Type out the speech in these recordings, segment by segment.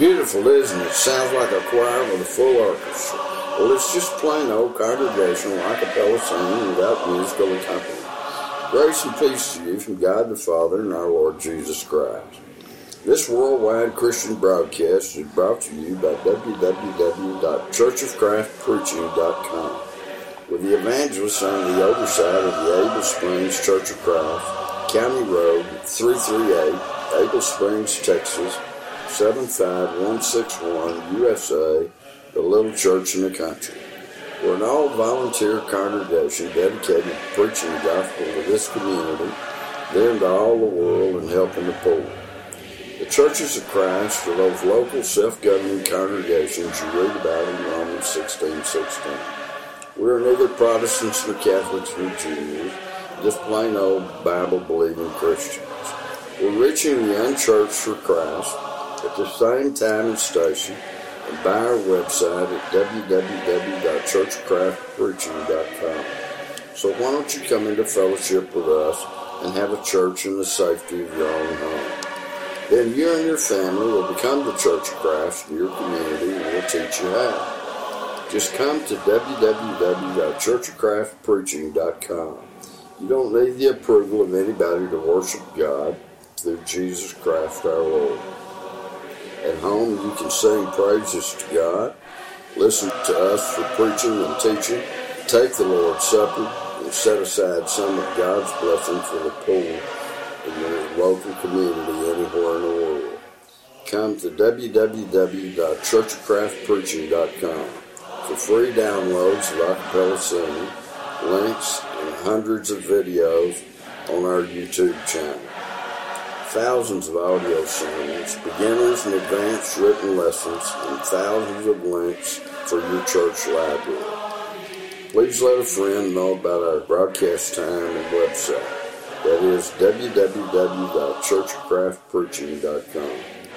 Beautiful, isn't it? Sounds like a choir with a full orchestra. Well, it's just plain old congregational a cappella singing without musical accompaniment. Grace and peace to you from God the Father and our Lord Jesus Christ. This worldwide Christian broadcast is brought to you by www.churchofchristpreaching.com with the evangelists on the oversight of the Able Springs Church of Christ, County Road 338, Able Springs, Texas, 75161, USA, the little church in the country. We're an all-volunteer congregation dedicated to preaching the gospel to this community, then to all the world, and helping the poor. The churches of Christ are those local self-governing congregations you read about in Romans 16:16. We're neither Protestants nor Catholics nor Jews, just plain old Bible-believing Christians. We're reaching the unchurched for Christ at the same time and station, and by our website at www.churchofchristpreaching.com. So why don't you come into fellowship with us and have a church in the safety of your own home? Then you and your family will become the Church of Christ in your community, and we'll teach you how. Just come to www.churchofchristpreaching.com. You don't need the approval of anybody to worship God through Jesus Christ our Lord. At home, you can sing praises to God, listen to us for preaching and teaching, take the Lord's Supper, and set aside some of God's blessing for the poor in your local community anywhere in the world. Come to www.churchofchristpreaching.com for free downloads of acapella singing, links, and hundreds of videos on our YouTube channel. Thousands of audio sermons, beginners and advanced written lessons, and thousands of links for your church library. Please let a friend know about our broadcast time and website. That is www.churchofchristpreaching.com.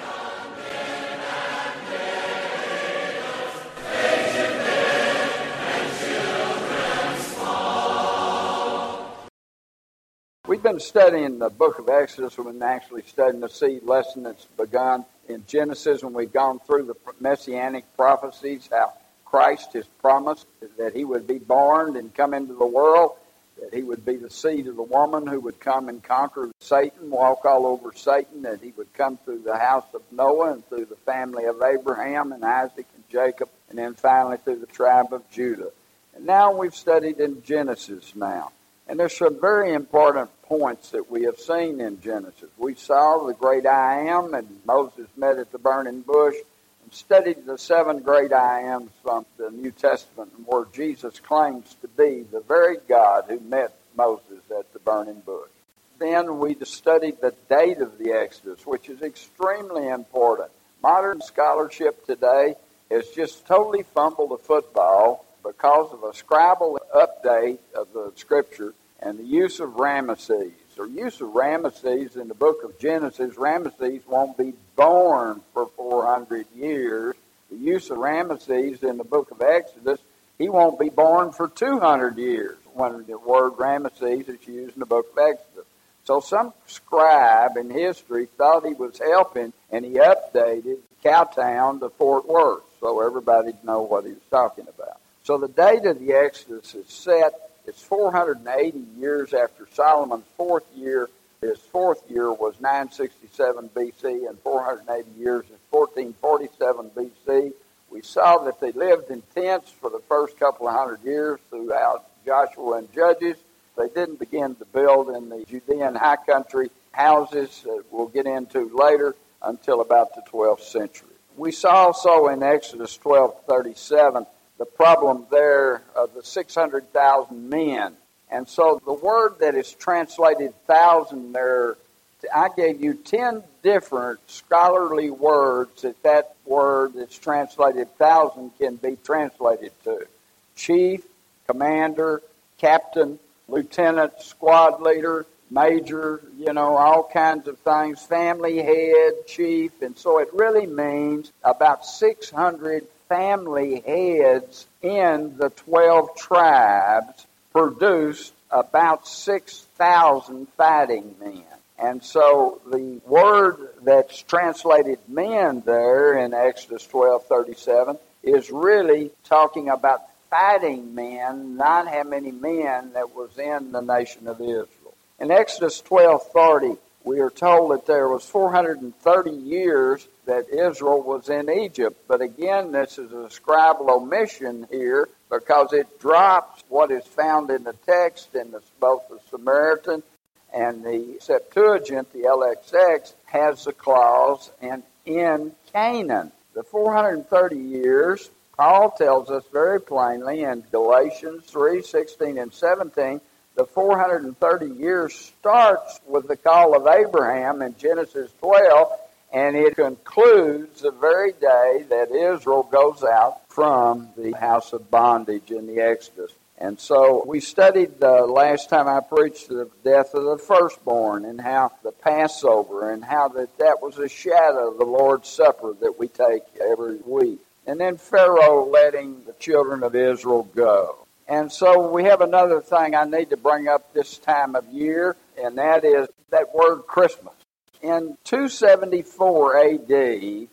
We've been studying the book of Exodus. We've been actually studying the seed lesson that's begun in Genesis, when we've gone through the messianic prophecies, how Christ has promised that he would be born and come into the world, that he would be the seed of the woman who would come and conquer Satan, walk all over Satan, that he would come through the house of Noah and through the family of Abraham and Isaac and Jacob, and then finally through the tribe of Judah. And now we've studied in Genesis now. And there's some very important points that we have seen in Genesis. We saw the great I Am, and Moses met at the burning bush, and studied the 7 great I Ams from the New Testament, where Jesus claims to be the very God who met Moses at the burning bush. Then we studied the date of the Exodus, which is extremely important. Modern scholarship today has just totally fumbled the football because of a scribal update of the Scripture and the use of Ramesses. The use of Ramesses in the book of Genesis, Ramesses won't be born for 400 years. The use of Ramesses in the book of Exodus, he won't be born for 200 years when the word Ramesses is used in the book of Exodus. So some scribe in history thought he was helping, and he updated Cowtown to Fort Worth so everybody'd know what he was talking about. So the date of the Exodus is set. It's 480 years after Solomon's 4th year. His 4th year was 967 B.C., and 480 years is 1447 B.C. We saw that they lived in tents for the first couple of hundred years throughout Joshua and Judges. They didn't begin to build in the Judean high country houses that we'll get into later until about the 12th century. We saw also in Exodus 12:37 the problem there of the 600,000 men. And so the word that is translated 1,000 there, I gave you 10 different scholarly words that word that's translated 1,000 can be translated to. Chief, commander, captain, lieutenant, squad leader, major, all kinds of things, family head, chief. And so it really means about 600 family heads in the 12 tribes produced about 6,000 fighting men. And so the word that's translated men there in Exodus 12:37 is really talking about fighting men, not how many men that was in the nation of Israel. In Exodus 12:30, we are told that there was 430 years that Israel was in Egypt. But again, this is a scribal omission here because it drops what is found in the text in both the Samaritan and the Septuagint, the LXX, has the clause, and in Canaan. The 430 years, Paul tells us very plainly in Galatians 3:16 and 17, the 430 years starts with the call of Abraham in Genesis 12, and it concludes the very day that Israel goes out from the house of bondage in the Exodus. And so we studied last time I preached the death of the firstborn and how the Passover and how that was a shadow of the Lord's Supper that we take every week. And then Pharaoh letting the children of Israel go. And so we have another thing I need to bring up this time of year, and that is that word Christmas. In 274 A.D.,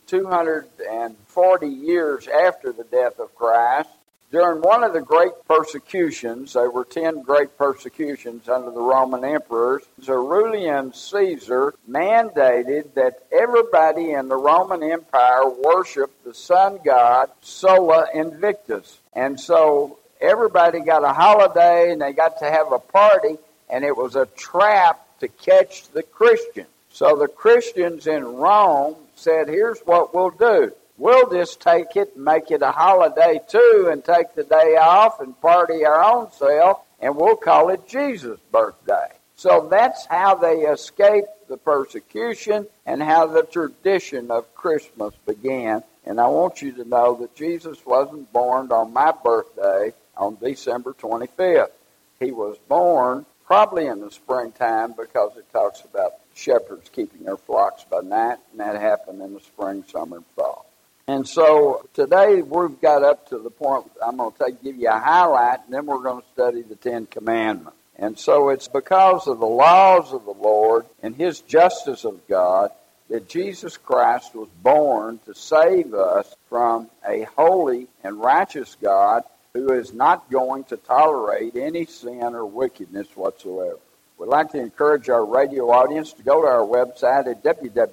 240 years after the death of Christ, during one of the great persecutions, there were 10 great persecutions under the Roman emperors, Aurelian Caesar mandated that everybody in the Roman Empire worship the sun god Sola Invictus. And so everybody got a holiday and they got to have a party, and it was a trap to catch the Christians. So the Christians in Rome said, here's what we'll do. We'll just take it and make it a holiday too and take the day off and party our own self, and we'll call it Jesus' birthday. So that's how they escaped the persecution and how the tradition of Christmas began. And I want you to know that Jesus wasn't born on my birthday on December 25th. He was born probably in the springtime because it talks about shepherds keeping their flocks by night, and that happened in the spring, summer, and fall. And so today we've got up to the point I'm going to give you a highlight, and then we're going to study the Ten Commandments. And so it's because of the laws of the Lord and His justice of God that Jesus Christ was born to save us from a holy and righteous God who is not going to tolerate any sin or wickedness whatsoever. We'd like to encourage our radio audience to go to our website at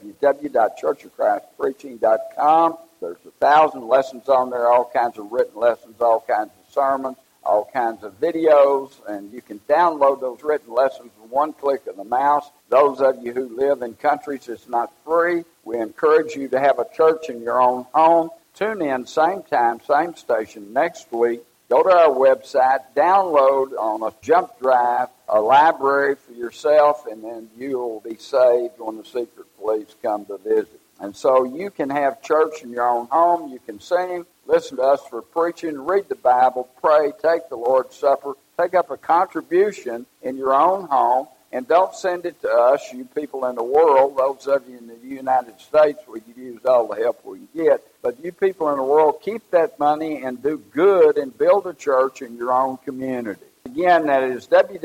www.churchofchristpreaching.com. There's 1,000 lessons on there, all kinds of written lessons, all kinds of sermons, all kinds of videos, and you can download those written lessons with one click of the mouse. Those of you who live in countries it's not free, we encourage you to have a church in your own home. Tune in, same time, same station next week. Go to our website, download on a jump drive a library for yourself, and then you'll be saved when the secret police come to visit. And so you can have church in your own home. You can sing, listen to us for preaching, read the Bible, pray, take the Lord's Supper, take up a contribution in your own home, and don't send it to us, you people in the world. Those of you in the United States, we could use all the help we get. But you people in the world, keep that money and do good and build a church in your own community. Again, that is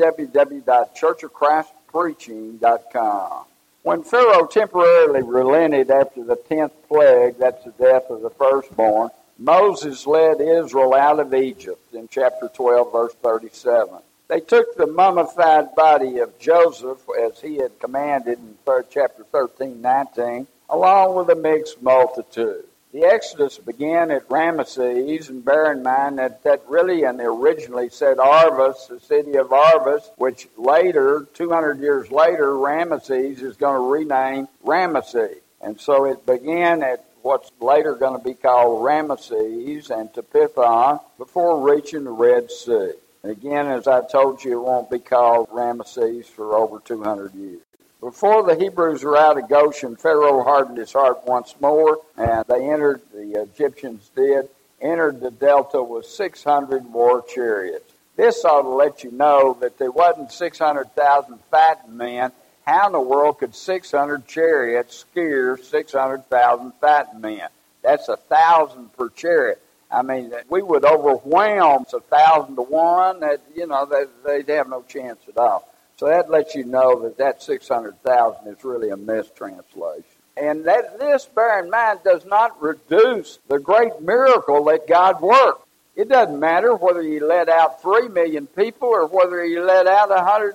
www.churchofchristpreaching.com. When Pharaoh temporarily relented after the 10th plague, that's the death of the firstborn, Moses led Israel out of Egypt in chapter 12, verse 37. They took the mummified body of Joseph, as he had commanded in chapter 13, 19, along with a mixed multitude. The Exodus began at Ramesses, and bear in mind that really and originally said Arvis, the city of Arvis, which later, 200 years later, Ramesses is going to rename Ramesses. And so it began at what's later going to be called Ramesses and Tapithon before reaching the Red Sea. And again, as I told you, it won't be called Ramesses for over 200 years. Before the Hebrews were out of Goshen, Pharaoh hardened his heart once more, and they entered, the Egyptians did, entered the delta with 600 war chariots. This ought to let you know that there wasn't 600,000 fighting men. How in the world could 600 chariots scare 600,000 fighting men? That's 1,000 per chariot. I mean, we would overwhelm 1,000 to 1. They'd have no chance at all. So that lets you know that 600,000 is really a mistranslation. And this, bear in mind, does not reduce the great miracle that God worked. It doesn't matter whether you let out 3 million people or whether you let out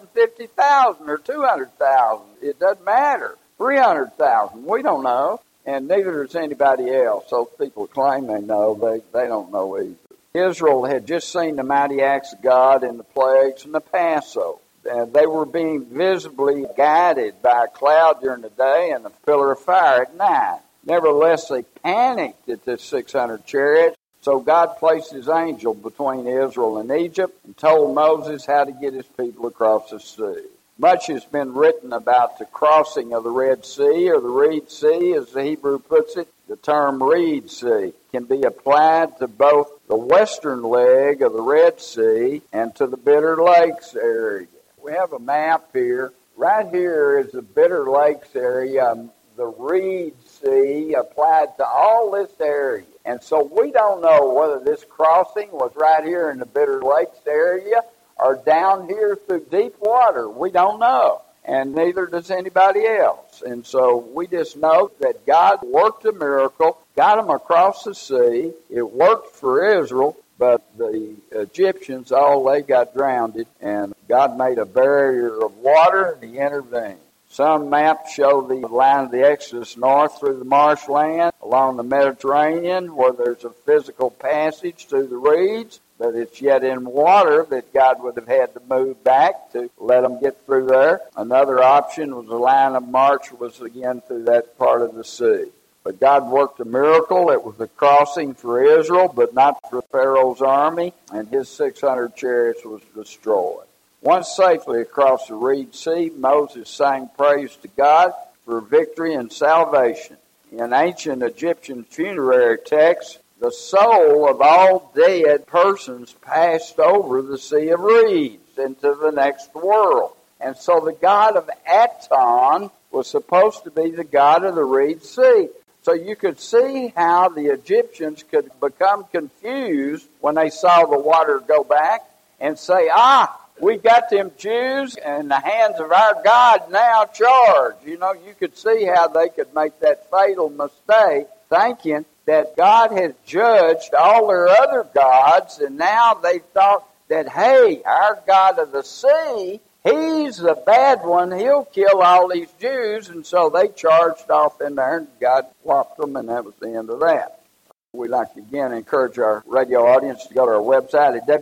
150,000 or 200,000. It doesn't matter. 300,000, we don't know. And neither does anybody else. Those people claim they know, they don't know either. Israel had just seen the mighty acts of God in the plagues and the Passover. They were being visibly guided by a cloud during the day and a pillar of fire at night. Nevertheless, they panicked at the 600 chariots, so God placed his angel between Israel and Egypt and told Moses how to get his people across the sea. Much has been written about the crossing of the Red Sea, or the Reed Sea, as the Hebrew puts it. The term Reed Sea can be applied to both the western leg of the Red Sea and to the Bitter Lakes area. We have a map here. Right here is the Bitter Lakes area. The Reed Sea applied to all this area. And so we don't know whether this crossing was right here in the Bitter Lakes area or down here through deep water. We don't know. And neither does anybody else. And so we just know that God worked a miracle, got them across the sea. It worked for Israel. But the Egyptians, they got drowned, and God made a barrier of water, and he intervened. Some maps show the line of the Exodus north through the marshland, along the Mediterranean, where there's a physical passage through the reeds, but it's yet in water that God would have had to move back to let them get through there. Another option was the line of march was again through that part of the sea. But God worked a miracle. It was a crossing for Israel, but not for Pharaoh's army, and his 600 chariots was destroyed. Once safely across the Reed Sea, Moses sang praise to God for victory and salvation. In ancient Egyptian funerary texts, the soul of all dead persons passed over the Sea of Reeds into the next world. And so the god of Aton was supposed to be the god of the Reed Sea. So you could see how the Egyptians could become confused when they saw the water go back and say, we got them Jews in the hands of our God now charged. You could see how they could make that fatal mistake, thinking that God had judged all their other gods, and now they thought that, hey, our God of the sea, he's the bad one. He'll kill all these Jews. And so they charged off in there, and God flopped them, and that was the end of that. We'd like to again encourage our radio audience to go to our website at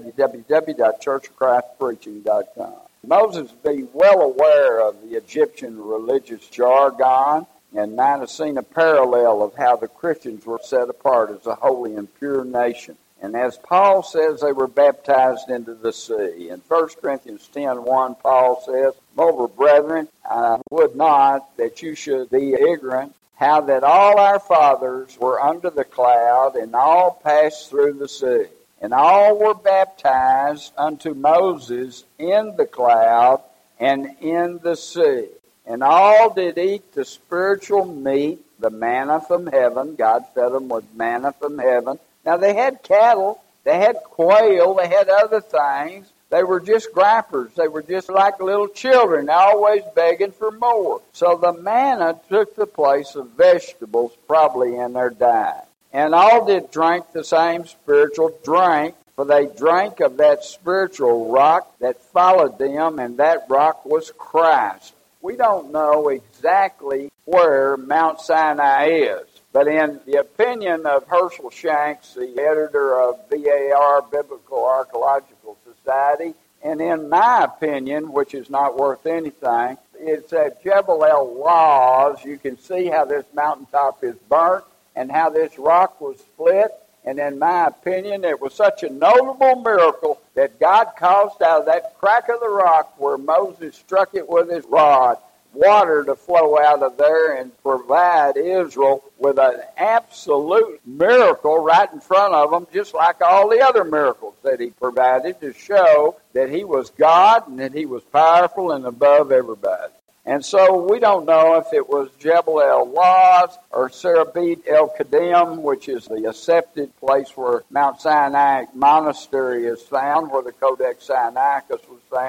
www.churchofchristpreaching.com. Moses being well aware of the Egyptian religious jargon and might have seen a parallel of how the Christians were set apart as a holy and pure nation. And as Paul says, they were baptized into the sea. In 1 Corinthians 10:1, Paul says, "Moreover, brethren, I would not that you should be ignorant how that all our fathers were under the cloud, and all passed through the sea. And all were baptized unto Moses in the cloud and in the sea. And all did eat the spiritual meat, the manna from heaven." God fed them with manna from heaven. Now, they had cattle, they had quail, they had other things. They were just gripers. They were just like little children, always begging for more. So the manna took the place of vegetables probably in their diet. And all did drink the same spiritual drink, for they drank of that spiritual rock that followed them, and that rock was Christ. We don't know exactly where Mount Sinai is. But in the opinion of Herschel Shanks, the editor of BAR, Biblical Archaeological Society, and in my opinion, which is not worth anything, it's at Jebel el-Lawz. You can see how this mountaintop is burnt and how this rock was split. And in my opinion, it was such a notable miracle that God caused out of that crack of the rock where Moses struck it with his rod, water to flow out of there and provide Israel with an absolute miracle right in front of them, just like all the other miracles that he provided to show that he was God and that he was powerful and above everybody. And so we don't know if it was Jebel el-Lawz or Serabit el-Qadim, which is the accepted place where Mount Sinai Monastery is found, where the Codex Sinaiticus was found.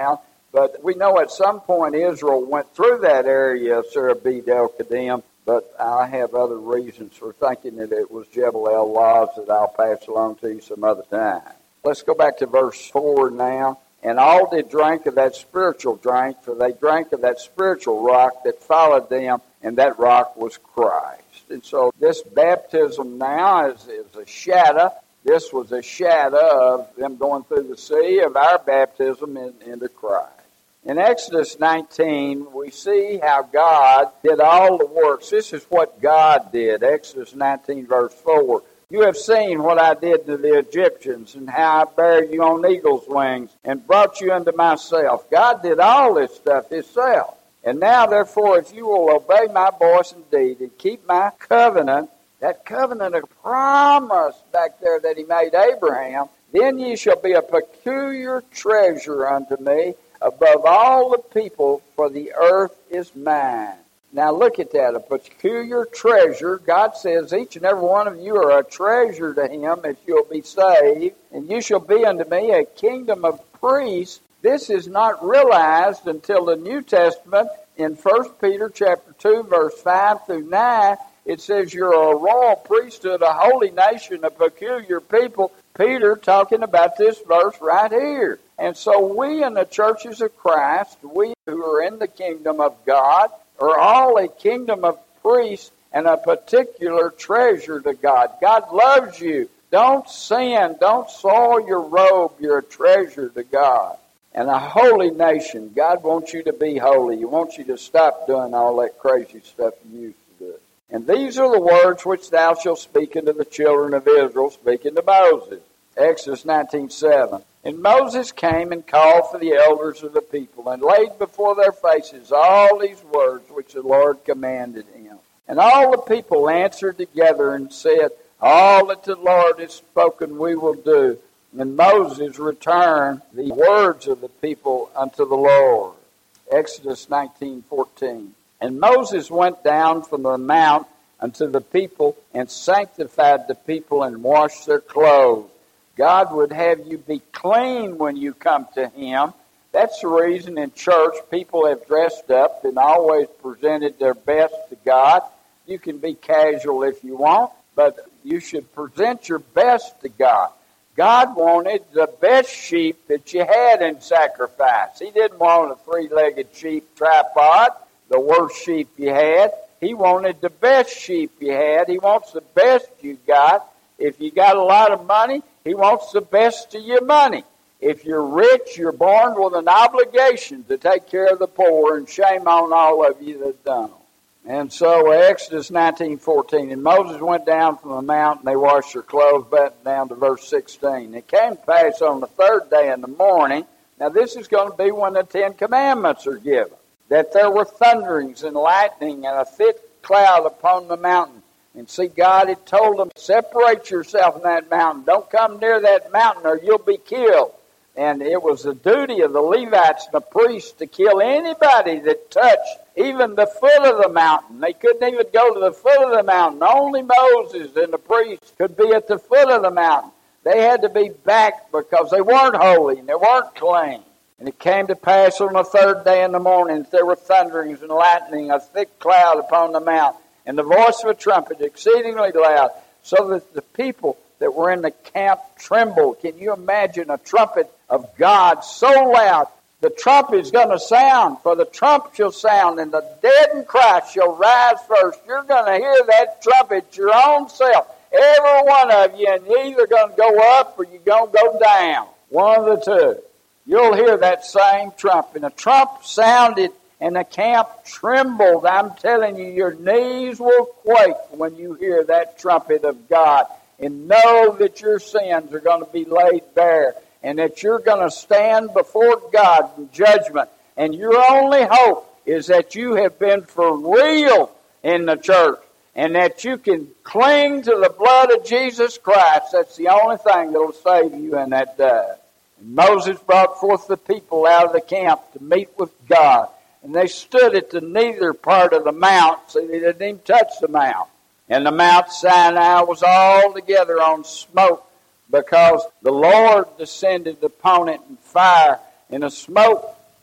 But we know at some point Israel went through that area of Surah B. Del Qadim, but I have other reasons for thinking that it was Jebel El Laz that I'll pass along to you some other time. Let's go back to verse 4 now. And all did drink of that spiritual drink, for they drank of that spiritual rock that followed them, and that rock was Christ. And so this baptism now is a shadow. This was a shadow of them going through the sea, of our baptism into Christ. In Exodus 19, we see how God did all the works. This is what God did. Exodus 19, verse 4. You have seen what I did to the Egyptians, and how I bare you on eagle's wings, and brought you unto myself. God did all this stuff himself. And now, therefore, if you will obey my voice indeed, and keep my covenant, that covenant of promise back there that he made Abraham, then ye shall be a peculiar treasure unto me above all the people, for the earth is mine. Now look at that, a peculiar treasure. God says each and every one of you are a treasure to him if you'll be saved. And you shall be unto me a kingdom of priests. This is not realized until the New Testament in 1 Peter chapter 2, verse 5 through 9. It says you're a royal priesthood, a holy nation, a peculiar people. Peter talking about this verse right here. And so we in the churches of Christ, we who are in the kingdom of God, are all a kingdom of priests and a particular treasure to God. God loves you. Don't sin. Don't soil your robe. You're a treasure to God. And a holy nation. God wants you to be holy. He wants you to stop doing all that crazy stuff you used to do. And these are the words which thou shalt speak unto the children of Israel, speaking to Moses. Exodus 19:7. And Moses came and called for the elders of the people, and laid before their faces all these words which the Lord commanded him. And all the people answered together and said, all that the Lord has spoken we will do. And Moses returned the words of the people unto the Lord. Exodus 19:14. And Moses went down from the mount unto the people, and sanctified the people, and washed their clothes. God would have you be clean when you come to him. That's the reason in church people have dressed up and always presented their best to God. You can be casual if you want, but you should present your best to God. God wanted the best sheep that you had in sacrifice. He didn't want a three-legged sheep tripod, the worst sheep you had. He wanted the best sheep you had. He wants the best you got. If you got a lot of money, he wants the best of your money. If you're rich, you're born with an obligation to take care of the poor, and shame on all of you that don't. And so Exodus 19:14, and Moses went down from the mountain, they washed their clothes, back down to verse 16. It came to pass on the third day in the morning, now this is going to be when the Ten Commandments are given, that there were thunderings and lightning and a thick cloud upon the mountain. And see, God had told them, separate yourself from that mountain. Don't come near that mountain or you'll be killed. And it was the duty of the Levites and the priests to kill anybody that touched even the foot of the mountain. They couldn't even go to the foot of the mountain. Only Moses and the priests could be at the foot of the mountain. They had to be back because they weren't holy and they weren't clean. And it came to pass on the third day in the morning that there were thunderings and lightning, a thick cloud upon the mountain, and the voice of a trumpet exceedingly loud, so that the people that were in the camp trembled. Can you imagine a trumpet of God so loud? The trumpet is going to sound, for the trump shall sound, and the dead in Christ shall rise first. You're going to hear that trumpet your own self, every one of you, and you're either going to go up or you're going to go down. One of the two. You'll hear that same trump. And the trump sounded, and the camp trembled. I'm telling you, your knees will quake when you hear that trumpet of God. And know that your sins are going to be laid bare. And that you're going to stand before God in judgment. And your only hope is that you have been for real in the church. And that you can cling to the blood of Jesus Christ. That's the only thing that will save you in that day. And Moses brought forth the people out of the camp to meet with God. And they stood at the neither part of the mount, so they didn't even touch the mount. And the Mount Sinai was altogether on smoke, because the Lord descended upon it in fire, and the smoke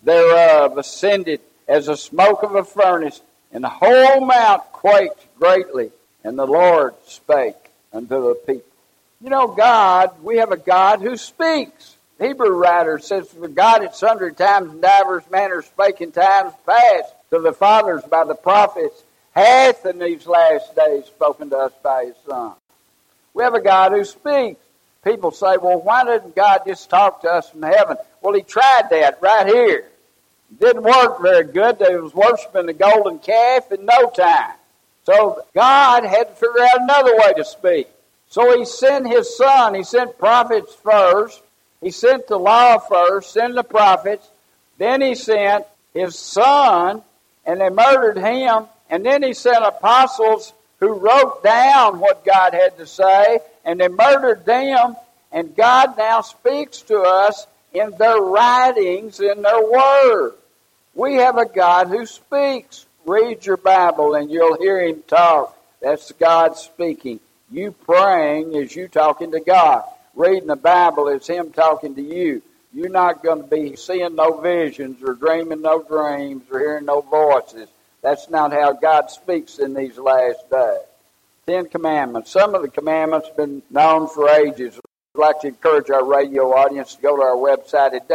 thereof ascended as the smoke of a furnace, and the whole mount quaked greatly. And the Lord spake unto the people. You know, God, we have a God who speaks. The Hebrew writer says, for God at sundry times and divers manners spake in times past to the fathers by the prophets, hath in these last days spoken to us by his Son. We have a God who speaks. People say, well, why didn't God just talk to us from heaven? Well, he tried that right here. It didn't work very good. They was worshiping the golden calf in no time. So God had to figure out another way to speak. So he sent his Son. He sent prophets first. He sent the law first, sent the prophets. Then he sent his Son, and they murdered him. And then he sent apostles who wrote down what God had to say, and they murdered them. And God now speaks to us in their writings, in their word. We have a God who speaks. Read your Bible and you'll hear him talk. That's God speaking. You praying is you talking to God. Reading the Bible is him talking to you. You're not going to be seeing no visions or dreaming no dreams or hearing no voices. That's not how God speaks in these last days. 10 Commandments. Some of the commandments have been known for ages. I'd like to encourage our radio audience to go to our website at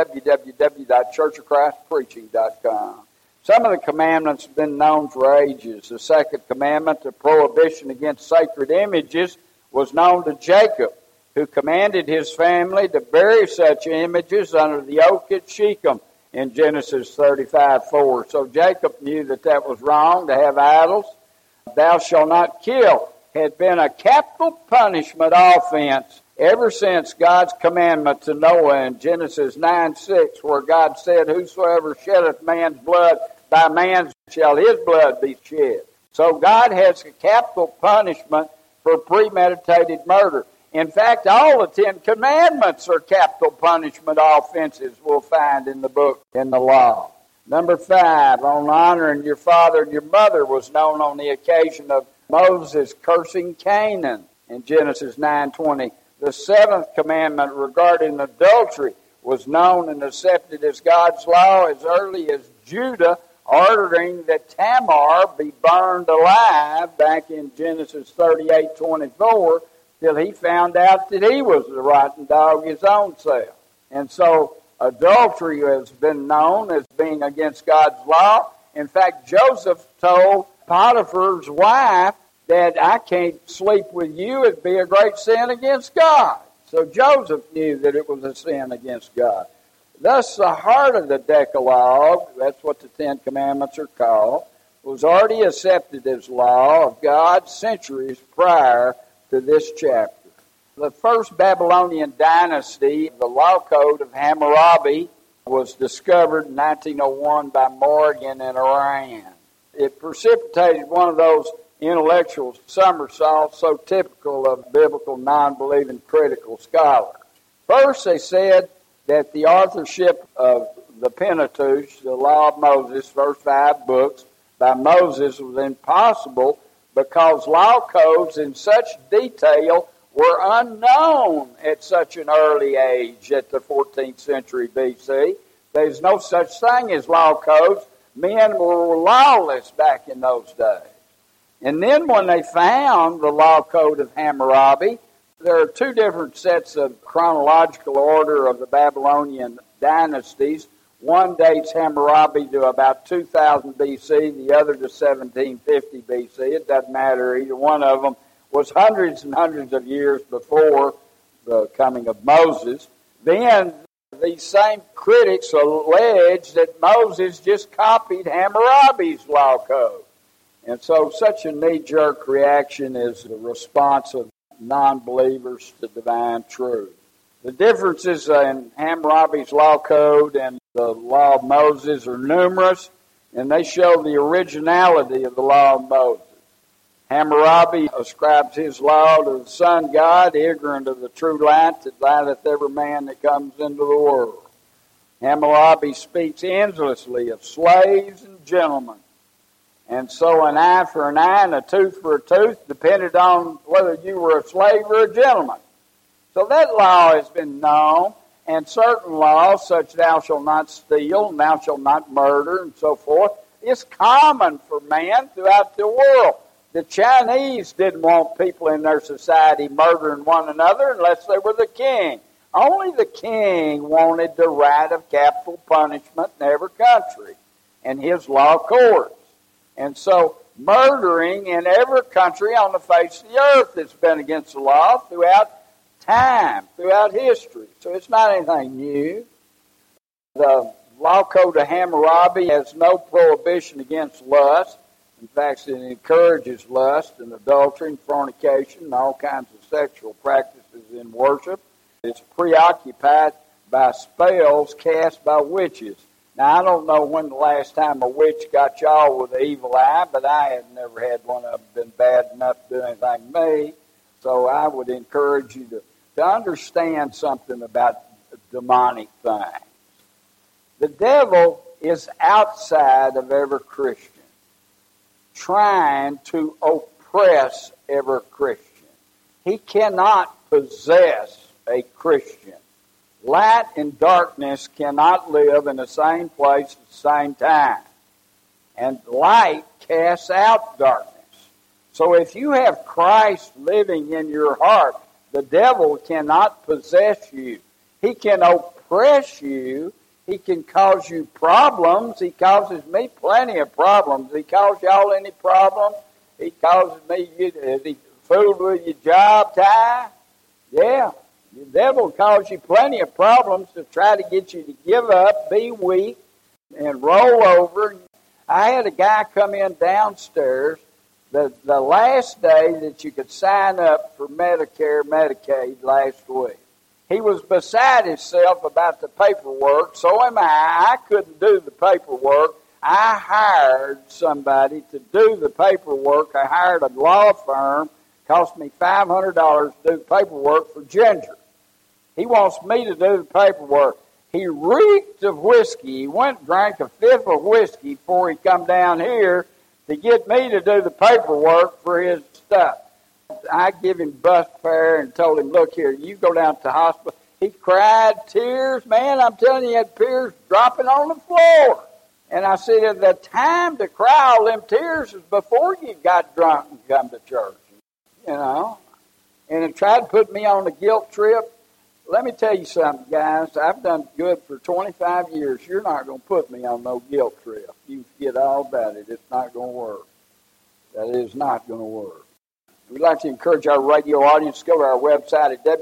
www.churchofchristpreaching.com. Some of the commandments have been known for ages. The second commandment, the prohibition against sacred images, was known to Jacob, who commanded his family to bury such images under the oak at Shechem in Genesis 35:4. So Jacob knew that that was wrong to have idols. Thou shalt not kill had been a capital punishment offense ever since God's commandment to Noah in Genesis 9:6, where God said, whosoever sheddeth man's blood, by man shall his blood be shed. So God has a capital punishment for premeditated murder. In fact, all the 10 Commandments are capital punishment offenses we'll find in the book, in the law. Number 5, on honoring your father and your mother was known on the occasion of Moses cursing Canaan in Genesis 9:20. The 7th commandment regarding adultery was known and accepted as God's law as early as Judah ordering that Tamar be burned alive back in Genesis 38:24 till he found out that he was the rotten dog his own self. And so adultery has been known as being against God's law. In fact, Joseph told Potiphar's wife that I can't sleep with you. It'd be a great sin against God. So Joseph knew that it was a sin against God. Thus, the heart of the Decalogue, that's what the 10 Commandments are called, was already accepted as law of God centuries prior to this chapter. The first Babylonian dynasty, the law code of Hammurabi, was discovered in 1901 by Morgan in Iran. It precipitated one of those intellectual somersaults so typical of biblical non-believing critical scholars. First, they said that the authorship of the Pentateuch, the Law of Moses, first 5 books, by Moses was impossible because law codes in such detail were unknown at such an early age at the 14th century BC. There's no such thing as law codes. Men were lawless back in those days. And then when they found the law code of Hammurabi, there are 2 different sets of chronological order of the Babylonian dynasties. One dates Hammurabi to about 2000 B.C., the other to 1750 B.C. It doesn't matter. Either one of them was hundreds and hundreds of years before the coming of Moses. Then these same critics allege that Moses just copied Hammurabi's law code. And so such a knee-jerk reaction is the response of non-believers to divine truth. The differences in Hammurabi's law code and the law of Moses are numerous, and they show the originality of the law of Moses. Hammurabi ascribes his law to the sun God, ignorant of the true light that lighteth every man that comes into the world. Hammurabi speaks endlessly of slaves and gentlemen. And so an eye for an eye and a tooth for a tooth depended on whether you were a slave or a gentleman. So that law has been known. and certain laws, such thou shalt not steal, and thou shalt not murder, and so forth, is common for man throughout the world. The Chinese didn't want people in their society murdering one another unless they were the king. Only the king wanted the right of capital punishment in every country and his law courts. And so murdering in every country on the face of the earth has been against the law throughout time, throughout history. So it's not anything new. The Law Code of Hammurabi has no prohibition against lust. In fact, it encourages lust and adultery and fornication and all kinds of sexual practices in worship. It's preoccupied by spells cast by witches. Now, I don't know when the last time a witch got y'all with an evil eye, but I have never had one of them been bad enough to do anything to me. So I would encourage you to understand something about demonic things. The devil is outside of every Christian, trying to oppress every Christian. He cannot possess a Christian. Light and darkness cannot live in the same place at the same time. And light casts out darkness. So if you have Christ living in your heart, the devil cannot possess you. He can oppress you. He can cause you problems. He causes me plenty of problems. He cause y'all any problems? He causes me, is he fooled with your job tie? Yeah. The devil will cause you plenty of problems to try to get you to give up, be weak, and roll over. I had a guy come in downstairs the last day that you could sign up for Medicare, Medicaid last week. He was beside himself about the paperwork, so am I. I couldn't do the paperwork. I hired somebody to do the paperwork. I hired a law firm. Cost me $500 to do the paperwork for Ginger. He wants me to do the paperwork. He reeked of whiskey. He went and drank a fifth of whiskey before he come down here to get me to do the paperwork for his stuff. I give him bus fare and told him, look here, you go down to the hospital. He cried tears. Man, I'm telling you, he had tears dropping on the floor. And I said, the time to cry all them tears is before you got drunk and come to church. You know. And he tried to put me on a guilt trip. Let me tell you something, guys. I've done good for 25 years. You're not going to put me on no guilt trip. You forget all about it. It's not going to work. That is not going to work. We'd like to encourage our radio audience to go to our website at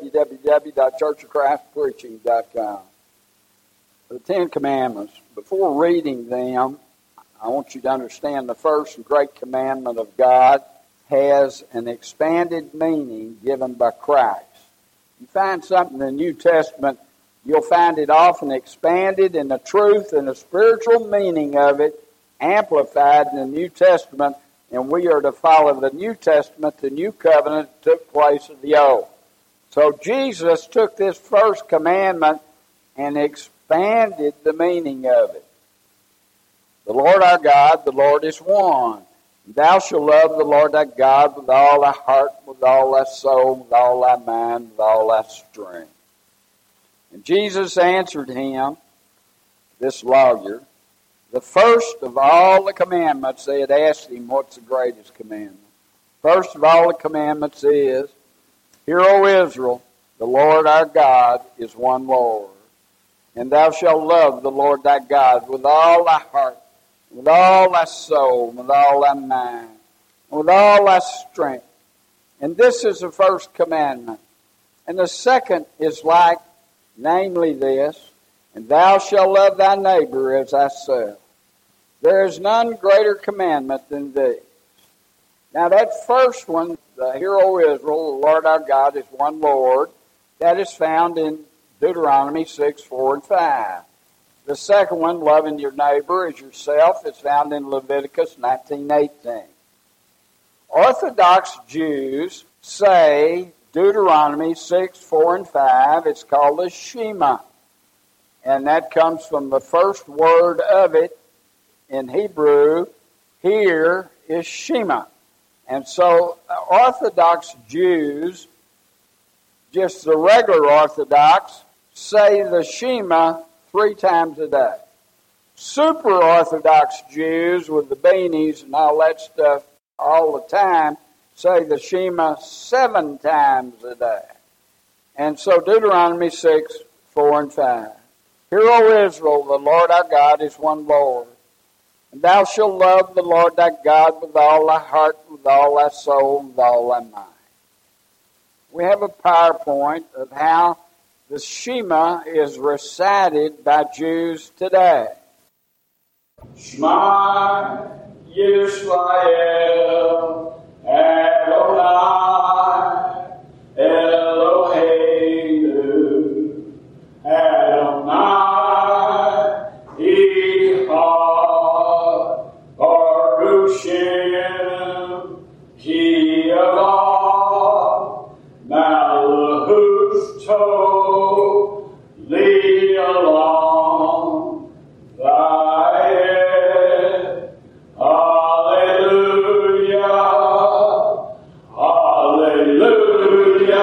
www.churchofchristpreaching.com. The Ten Commandments. Before reading them, I want you to understand the first and great commandment of God has an expanded meaning given by Christ. You find something in the New Testament, you'll find it often expanded, and the truth and the spiritual meaning of it amplified in the New Testament, and we are to follow the New Testament, the New Covenant that took place of the Old. So Jesus took this first commandment and expanded the meaning of it. The Lord our God, the Lord is one. Thou shalt love the Lord thy God with all thy heart, with all thy soul, with all thy mind, with all thy strength. And Jesus answered him, this lawyer, the first of all the commandments. They had asked him, what's the greatest commandment? First of all the commandments is, Hear, O Israel, the Lord our God is one Lord. And thou shalt love the Lord thy God with all thy heart, with all thy soul, with all thy mind, with all thy strength. And this is the first commandment. And the second is like, namely this, and thou shalt love thy neighbor as thyself. There is none greater commandment than these. Now that first one, the Hear, O Israel, the Lord our God is one Lord, that is found in Deuteronomy 6, 4, and 5. The second one, loving your neighbor as yourself, is found in Leviticus 19:18. Orthodox Jews say Deuteronomy 6, 4, and 5, it's called the Shema. And that comes from the first word of it in Hebrew. Here is Shema. And so Orthodox Jews, just the regular Orthodox, say the Shema 3 times a day. Super Orthodox Jews with the beanies and all that stuff all the time say the Shema 7 times a day. And so Deuteronomy 6, 4 and 5. Hear, O Israel, the Lord our God is one Lord. And thou shalt love the Lord thy God with all thy heart, with all thy soul, with all thy mind. We have a PowerPoint of how the Shema is recited by Jews today. Shema Yisrael Adonai Eloheinu Adonai Echad Baruch Shem Ki Avad Malchus Tov Li'olam Va'ed Hallelujah Hallelujah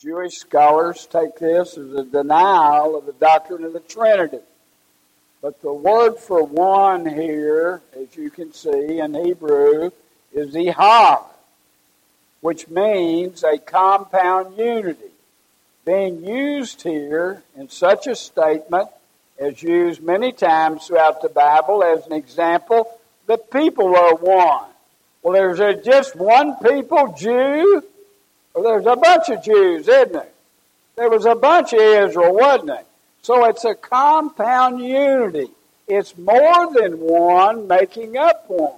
Jewish scholars take this as a denial of the doctrine of the Trinity. But the word for one here, as you can see in Hebrew, is ihad, which means a compound unity, being used here in such a statement as used many times throughout the Bible as an example, the people are one. Well, there's just one people, Jew? Well, there's a bunch of Jews, isn't there? There was a bunch of Israel, wasn't there? So it's a compound unity. It's more than one making up one.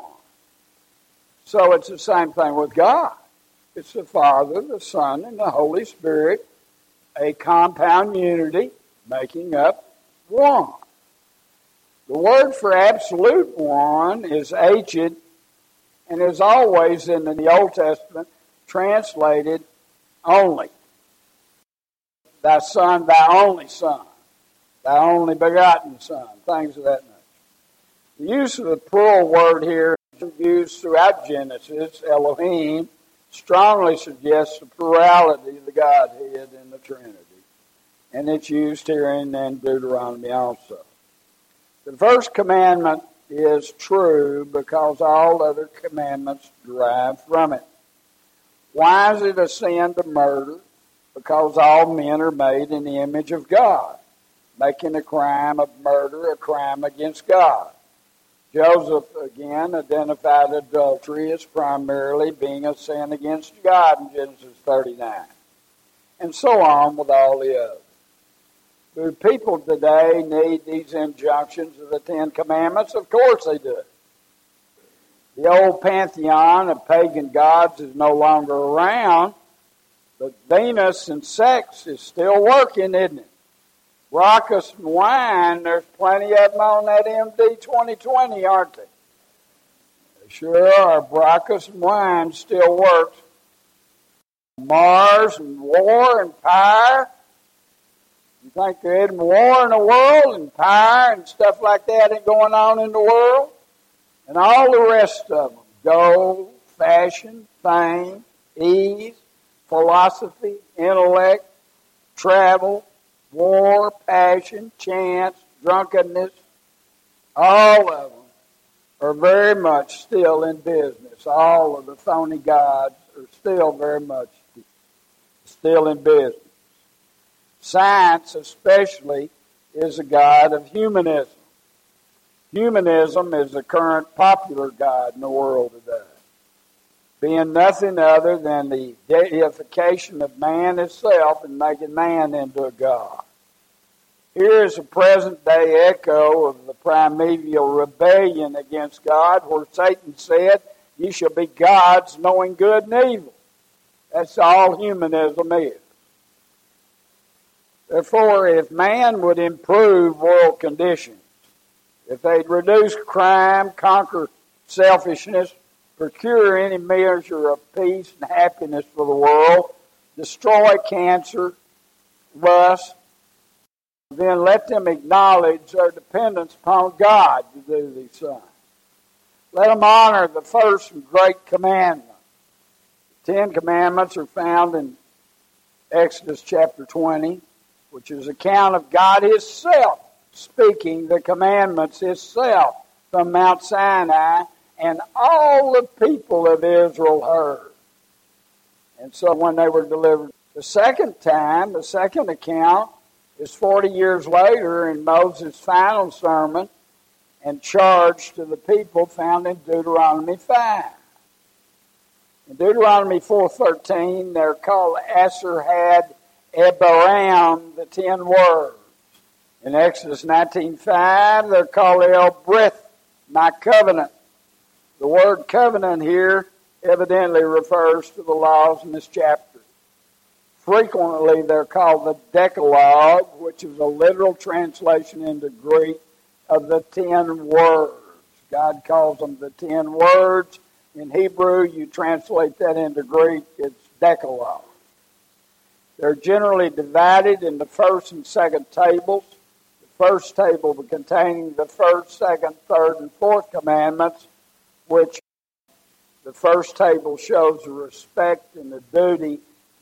So it's the same thing with God. It's the Father, the Son, and the Holy Spirit, a compound unity making up one. The word for absolute one is echad, and is always in the Old Testament translated only. Thy Son, thy only Son, thy only begotten Son, things of that nature. The use of the plural word here, used throughout Genesis, Elohim, strongly suggests the plurality of the Godhead in the Trinity. And it's used here in Deuteronomy also. The first commandment is true because all other commandments derive from it. Why is it a sin to murder? Because all men are made in the image of God, making the crime of murder a crime against God. Joseph, again, identified adultery as primarily being a sin against God in Genesis 39. And so on with all the others. Do people today need these injunctions of the Ten Commandments? Of course they do. The old pantheon of pagan gods is no longer around, but Venus and sex is still working, isn't it? Bacchus and wine, there's plenty of them on that MD 2020, aren't they? They sure are. Bacchus and wine still works. Mars and war and fire. You think there isn't war in the world and fire and stuff like that ain't going on in the world? And all the rest of them, gold, fashion, fame, ease, philosophy, intellect, travel, war, passion, chance, drunkenness, all of them are very much still in business. All of the phony gods are still very much still in business. Science, especially, is a god of humanism. Humanism is the current popular god in the world today, being nothing other than the deification of man itself and making man into a god. Here is a present-day echo of the primeval rebellion against God, where Satan said, "You shall be gods, knowing good and evil." That's all humanism is. Therefore, if man would improve world conditions, if they'd reduce crime, conquer selfishness, procure any measure of peace and happiness for the world, destroy cancer, lust, then let them acknowledge their dependence upon God to do these things. Let them honor the first and great commandment. The 10 Commandments are found in Exodus chapter 20, which is an account of God Himself speaking the commandments Himself from Mount Sinai, and all the people of Israel heard. And so when they were delivered the second time, the second account is 40 years later in Moses' final sermon and charge to the people found in Deuteronomy 5. In Deuteronomy 4:13, they're called Asher had Ebaram, the 10 words. In Exodus 19:5, they're called El Brith, my covenant. The word covenant here evidently refers to the laws in this chapter. Frequently, they're called the Decalogue, which is a literal translation into Greek of the 10 words. God calls them the 10 words. In Hebrew, you translate that into Greek, it's Decalogue. They're generally divided into first and second tables. The first table containing the first, second, third, and fourth commandments, which the first table shows the respect and the duty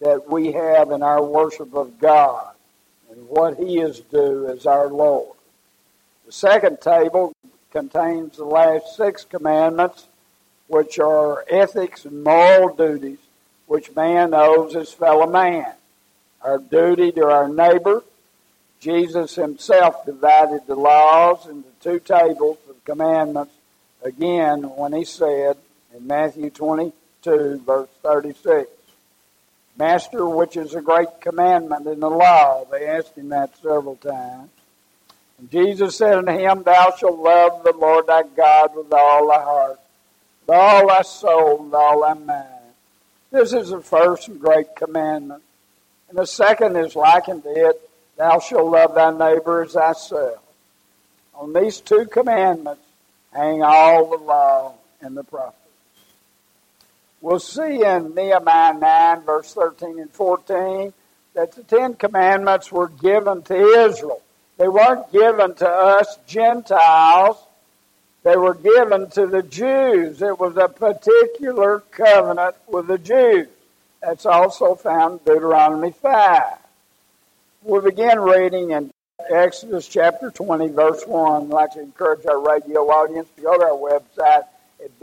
that we have in our worship of God and what He is due as our Lord. The second table contains the last 6 commandments, which are ethics and moral duties which man owes his fellow man. Our duty to our neighbor. Jesus Himself divided the laws into 2 tables of commandments, again, when He said in Matthew 22, verse 36, Master, which is a great commandment in the law? They asked Him that several times. And Jesus said unto him, Thou shalt love the Lord thy God with all thy heart, with all thy soul, with all thy mind. This is the first and great commandment. And the second is likened to it, Thou shalt love thy neighbor as thyself. On these 2 commandments hang all the law and the prophets. We'll see in Nehemiah 9, verse 13 and 14, that the 10 commandments were given to Israel. They weren't given to us Gentiles. They were given to the Jews. It was a particular covenant with the Jews. That's also found in Deuteronomy 5. We'll begin reading in Exodus chapter 20, verse 1. I'd like to encourage our radio audience to go to our website at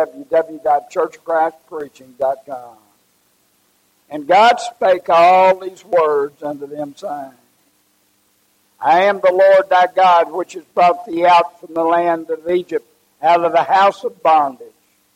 www.churchofchristpreaching.com. And God spake all these words unto them, saying, I am the Lord thy God, which has brought thee out from the land of Egypt, out of the house of bondage.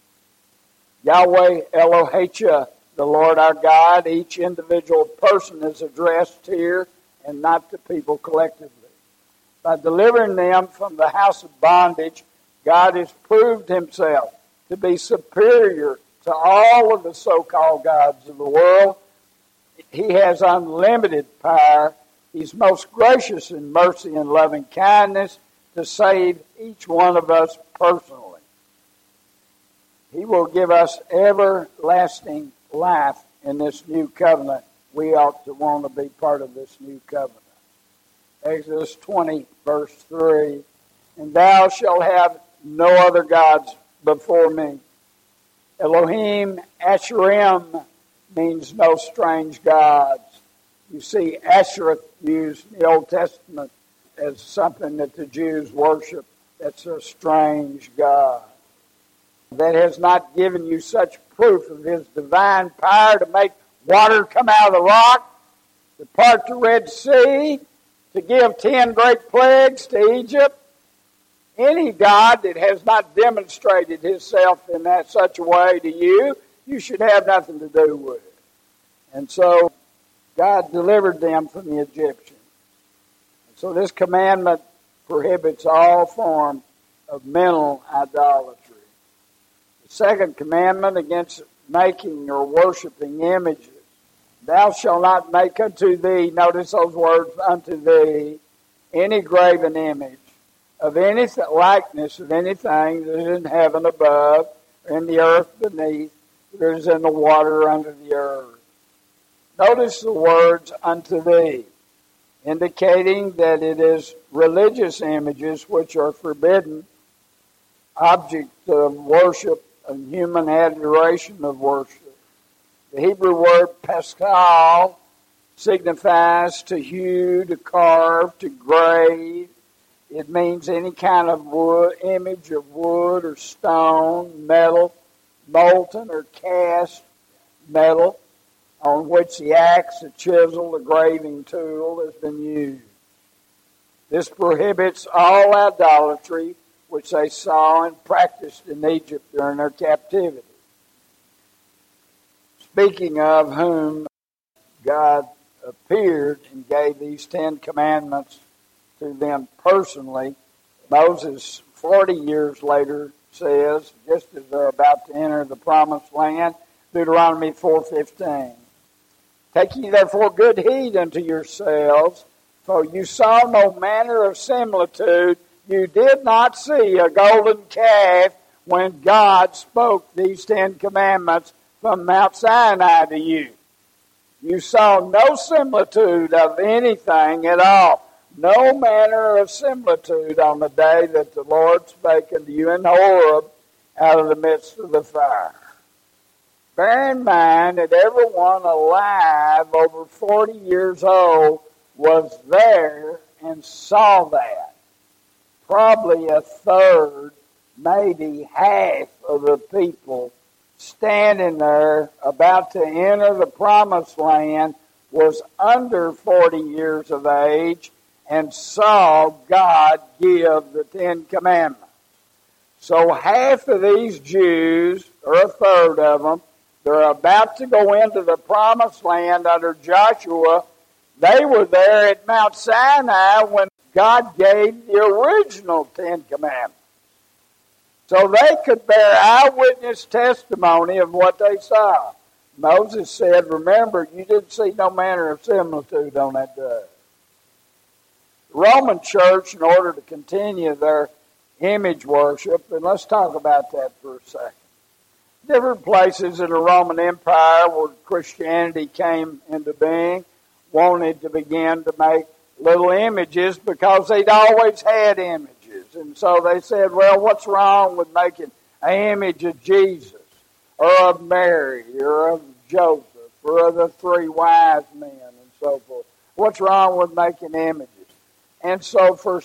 Yahweh Elohim, the Lord our God. Each individual person is addressed here and not to people collectively. By delivering them from the house of bondage, God has proved Himself to be superior to all of the so-called gods of the world. He has unlimited power. He's most gracious in mercy and loving kindness to save each one of us personally. He will give us everlasting life in this new covenant. We ought to want to be part of this new covenant. Exodus 20, verse 3, And thou shalt have no other gods before me. Elohim Asherim means no strange gods. You see, Asherah used in the Old Testament as something that the Jews worship. That's a strange god. That has not given you such proof of His divine power to make water come out of the rock, to part the Red Sea, to give 10 great plagues to Egypt. Any God that has not demonstrated Himself in that such a way to you, you should have nothing to do with it. And so God delivered them from the Egyptians. And so this commandment prohibits all form of mental idolatry. The second commandment against making or worshiping images. Thou shalt not make unto thee, notice those words, unto thee, any graven image of any likeness of anything that is in heaven above, or in the earth beneath, that is in the water under the earth. Notice the words, unto thee, indicating that it is religious images which are forbidden, objects of worship, of human adoration of worship. The Hebrew word paschal signifies to hew, to carve, to grave. It means any kind of wood, image of wood or stone, metal, molten or cast metal, on which the axe, the chisel, the graving tool has been used. This prohibits all idolatry which they saw and practiced in Egypt during their captivity. Speaking of whom God appeared and gave these 10 commandments to them personally, Moses, 40 years later, says, just as they're about to enter the promised land, Deuteronomy 4:15, Take ye therefore good heed unto yourselves, for you saw no manner of similitude, you did not see a golden calf when God spoke these 10 commandments from Mount Sinai to you. You saw no similitude of anything at all. No manner of similitude on the day that the Lord spake unto you in Horeb out of the midst of the fire. Bear in mind that everyone alive over 40 years old was there and saw that. Probably a third, maybe half of the people standing there about to enter the promised land was under 40 years of age and saw God give the Ten Commandments. So half of these Jews, or a third of them, they're about to go into the promised land under Joshua. They were there at Mount Sinai when God gave the original Ten Commandments. So they could bear eyewitness testimony of what they saw. Moses said, remember, you didn't see no manner of similitude on that day. The Roman Church, in order to continue their image worship, and let's talk about that for a second. Different places in the Roman Empire where Christianity came into being wanted to begin to make little images because they'd always had images. And so they said, well, what's wrong with making an image of Jesus or of Mary or of Joseph or of the three wise men and so forth? What's wrong with making images? And so for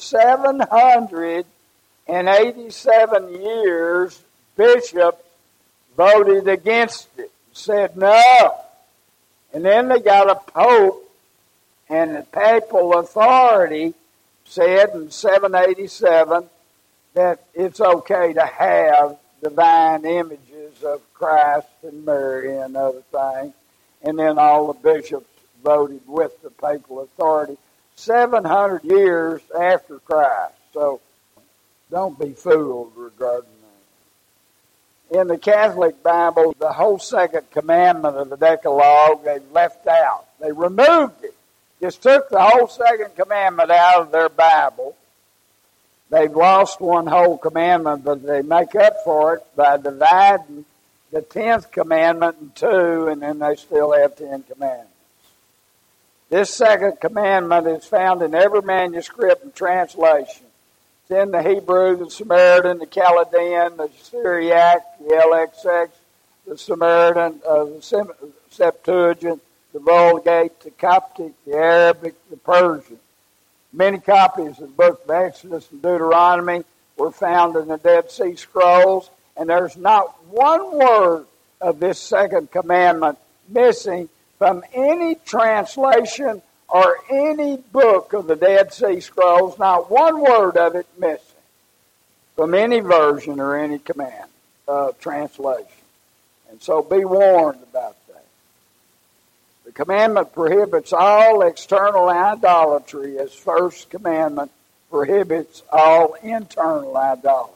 787 years, bishops voted against it, said no. And then they got a pope, and the papal authority said in 787 that it's okay to have divine images of Christ and Mary and other things. And then all the bishops voted with the papal authority 700 years after Christ. So don't be fooled regarding that. In the Catholic Bible, the whole second commandment of the Decalogue, they left out. They removed it. Just took the whole second commandment out of their Bible. They've lost one whole commandment, but they make up for it by dividing the 10th commandment in two, and then they still have 10 commandments. This second commandment is found in every manuscript and translation. It's in the Hebrew, the Samaritan, the Chaldean, the Syriac, the LXX, the Samaritan, the Septuagint, the Vulgate, the Coptic, the Arabic, the Persian. Many copies of the book of Exodus and Deuteronomy were found in the Dead Sea Scrolls, and there's not one word of this second commandment missing from any translation or any book of the Dead Sea Scrolls, not one word of it missing from any version or any command translation. And so be warned about that. The commandment prohibits all external idolatry, as first commandment prohibits all internal idolatry.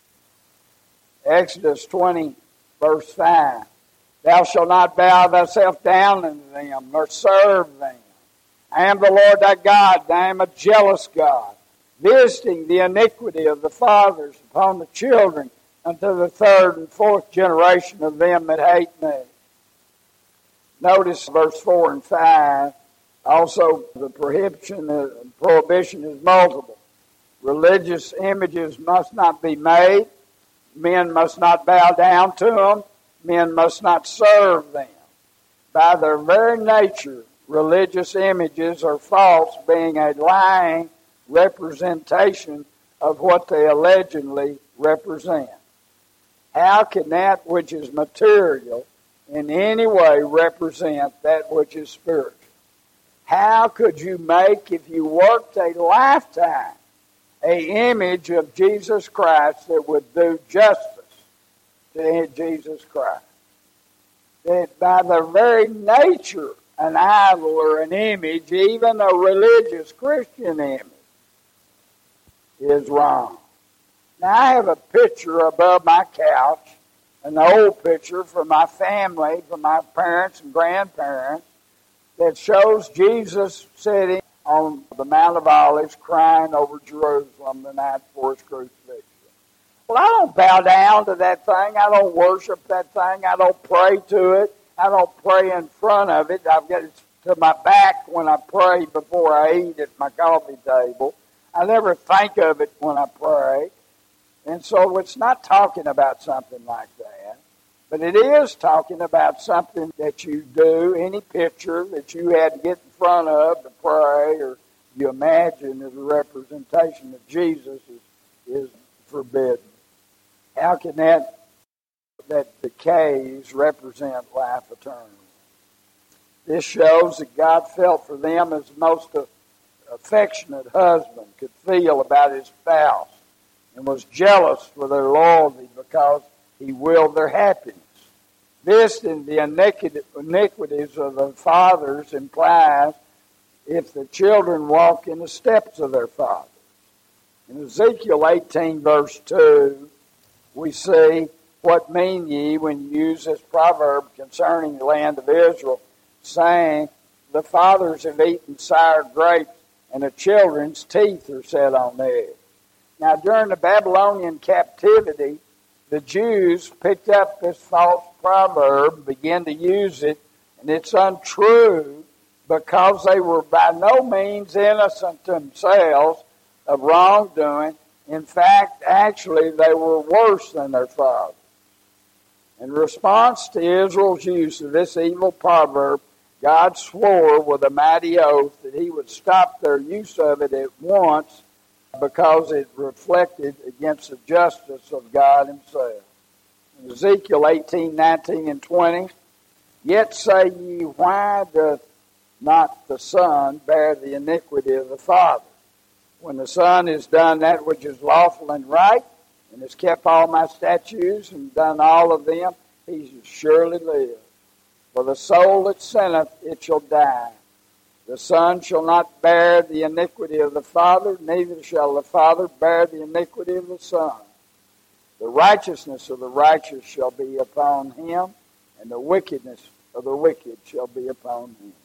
Exodus 20, verse 5. Thou shalt not bow thyself down unto them, nor serve them. I am the Lord thy God, I am a jealous God, visiting the iniquity of the fathers upon the children unto the third and fourth generation of them that hate me. Notice verse 4 and 5. Also, the prohibition is multiple. Religious images must not be made. Men must not bow down to them. Men must not serve them. By their very nature, religious images are false, being a lying representation of what they allegedly represent. How can that which is material in any way represent that which is spiritual? How could you make, if you worked a lifetime, an image of Jesus Christ that would do justice to Jesus Christ? That by their very nature, an idol or an image, even a religious Christian image, is wrong. Now, I have a picture above my couch, an old picture from my family, from my parents and grandparents, that shows Jesus sitting on the Mount of Olives crying over Jerusalem the night before his crucifixion. Well, I don't bow down to that thing. I don't worship that thing. I don't pray to it. I don't pray in front of it. I've got it to my back when I pray before I eat at my coffee table. I never think of it when I pray. And so it's not talking about something like that. But it is talking about something that you do, any picture that you had to get in front of to pray or you imagine as a representation of Jesus is forbidden. How can that decays represent life eternal? This shows that God felt for them as the most affectionate husband could feel about his spouse and was jealous for their loyalty because he willed their happiness. This and the iniquities of the fathers implies if the children walk in the steps of their fathers. In Ezekiel 18, verse 2, we see, "What mean ye when you use this proverb concerning the land of Israel, saying, the fathers have eaten sour grapes, and the children's teeth are set on edge?" Now, during the Babylonian captivity, the Jews picked up this false proverb, began to use it, and it's untrue because they were by no means innocent themselves of wrongdoing. In fact, actually, they were worse than their fathers. In response to Israel's use of this evil proverb, God swore with a mighty oath that he would stop their use of it at once because it reflected against the justice of God himself. In Ezekiel 18, 19, and 20, "Yet say ye, why doth not the Son bear the iniquity of the Father? When the Son has done that which is lawful and right, and has kept all my statutes and done all of them, he shall surely live. For the soul that sinneth, it shall die. The Son shall not bear the iniquity of the Father, neither shall the Father bear the iniquity of the Son. The righteousness of the righteous shall be upon him, and the wickedness of the wicked shall be upon him."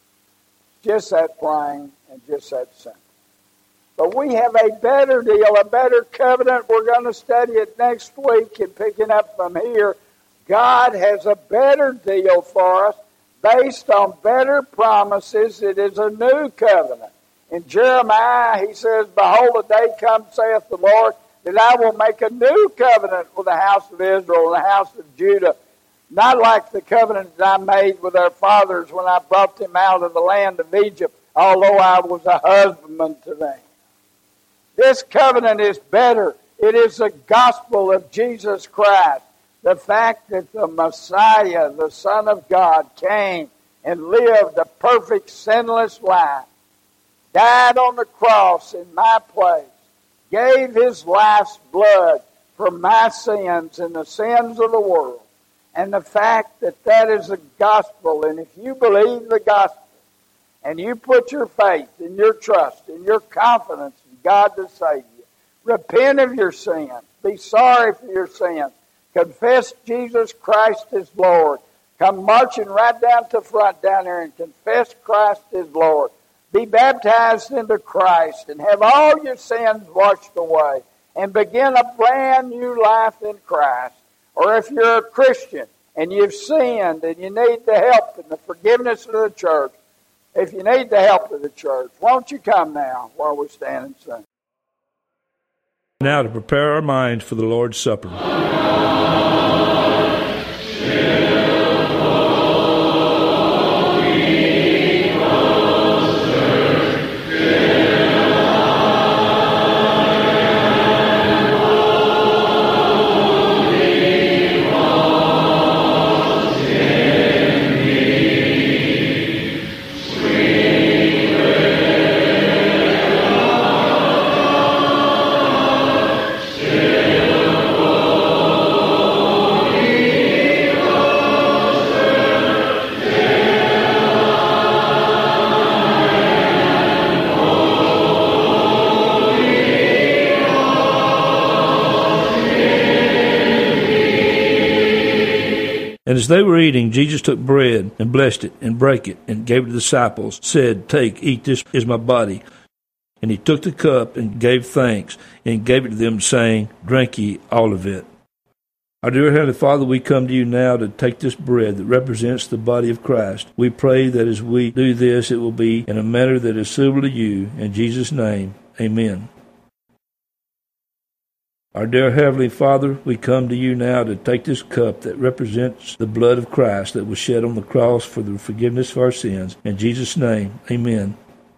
Just that plain and just that simple. But we have a better deal, a better covenant. We're going to study it next week and picking up from here. God has a better deal for us based on better promises. It is a new covenant. In Jeremiah, he says, "Behold, the day comes, saith the Lord, that I will make a new covenant with the house of Israel and the house of Judah, not like the covenant that I made with their fathers when I brought them out of the land of Egypt, although I was a husbandman to them." This covenant is better. It is the gospel of Jesus Christ. The fact that the Messiah, the Son of God, came and lived a perfect, sinless life, died on the cross in my place, gave his life's blood for my sins and the sins of the world. And the fact that that is the gospel, and if you believe the gospel, and you put your faith and your trust and your confidence in God to save you, repent of your sins, be sorry for your sins, confess Jesus Christ as Lord, come marching right down to the front down there and confess Christ as Lord, be baptized into Christ and have all your sins washed away and begin a brand new life in Christ. Or if you're a Christian and you've sinned and you need the help and the forgiveness of the church, if you need the help of the church, won't you come now while we stand and sing? Now to prepare our minds for the Lord's Supper. And as they were eating, Jesus took bread and blessed it and brake it and gave it to the disciples, said, "Take, eat, this is my body." And he took the cup and gave thanks and gave it to them, saying, "Drink ye all of it." Our dear Heavenly Father, we come to you now to take this bread that represents the body of Christ. We pray that as we do this, it will be in a manner that is suitable to you. In Jesus' name, amen. Our dear Heavenly Father, we come to you now to take this cup that represents the blood of Christ that was shed on the cross for the forgiveness of our sins. In Jesus' name, amen.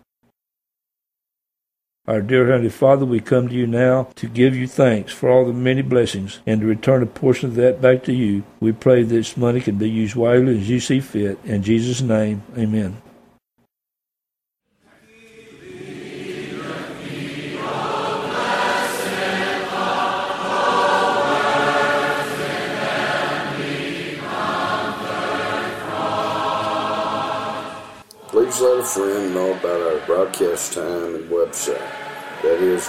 Our dear Heavenly Father, we come to you now to give you thanks for all the many blessings and to return a portion of that back to you. We pray this money can be used wisely as you see fit. In Jesus' name, amen. Please let a friend know about our broadcast time and website. That is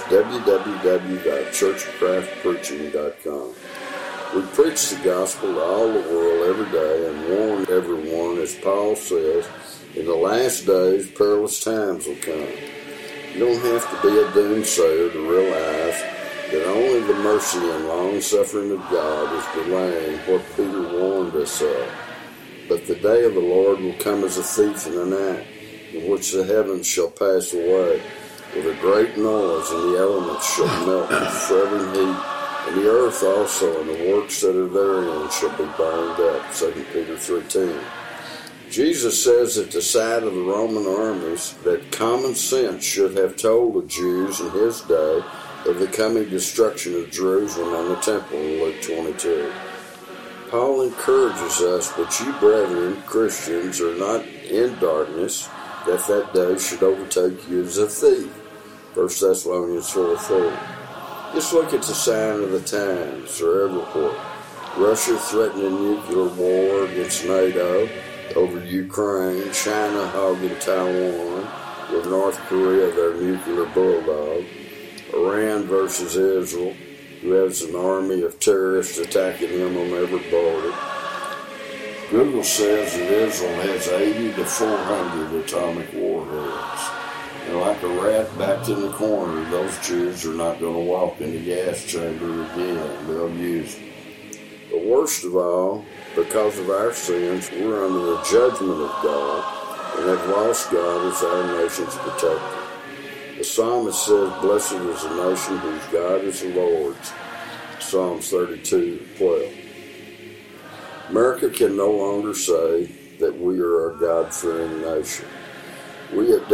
www.churchofchristpreaching.com. We preach the gospel to all the world every day and warn everyone, as Paul says, in the last days perilous times will come. You don't have to be a doomsayer to realize that only the mercy and long-suffering of God is delaying what Peter warned us of. But the day of the Lord will come as a thief in the night, in which the heavens shall pass away with a great noise, and the elements shall melt with fervent heat, and the earth also and the works that are therein shall be burned up. 2 Peter 3:10. Jesus says at the sight of the Roman armies that common sense should have told the Jews in his day of the coming destruction of Jerusalem and the temple in Luke 22. Paul encourages us, but you brethren, Christians, are not in darkness, that day should overtake you as a thief. 1 Thessalonians 4:4. Just look at the sign of the times, or report. Russia threatening nuclear war against NATO over Ukraine, China hogging Taiwan, with North Korea their nuclear bulldog, Iran versus Israel, who has an army of terrorists attacking him on every border. Google says that Israel has 80 to 400 atomic warheads. And like a rat backed in the corner, those Jews are not going to walk in the gas chamber again. They'll use it. But worst of all, because of our sins, we're under the judgment of God and have lost God as our nation's protector. The psalmist says, blessed is the nation whose God is the Lord's. Psalms 32:12. America can no longer say that we are a God-fearing nation. We at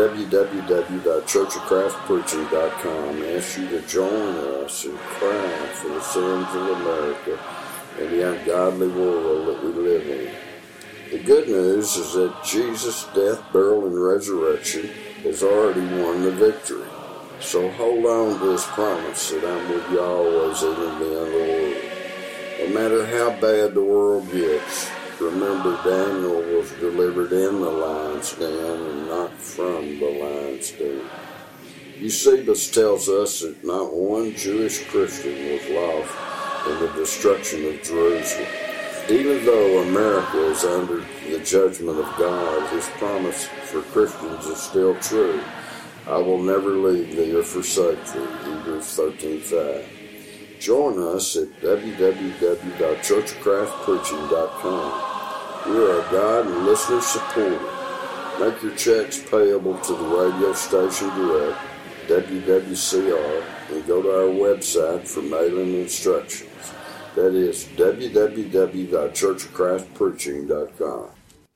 www.churchofchristpreaching.com ask you to join us in crying for the sins of America and the ungodly world that we live in. The good news is that Jesus' death, burial, and resurrection has already won the victory. So hold on to his promise that I'm with you always, even to the end of the world. No matter how bad the world gets, remember Daniel was delivered in the lion's den and not from the lion's den. Eusebius tells us that not one Jewish Christian was lost in the destruction of Jerusalem. Even though America is under the judgment of God, his promise for Christians is still true. I will never leave thee or forsake thee, Hebrews 13:5. Join us at www.churchofchristpreaching.com. We are God and listener supported. Make your checks payable to the radio station direct, WWCR, and go to our website for mailing instructions. That is www.churchofchristpreaching.com.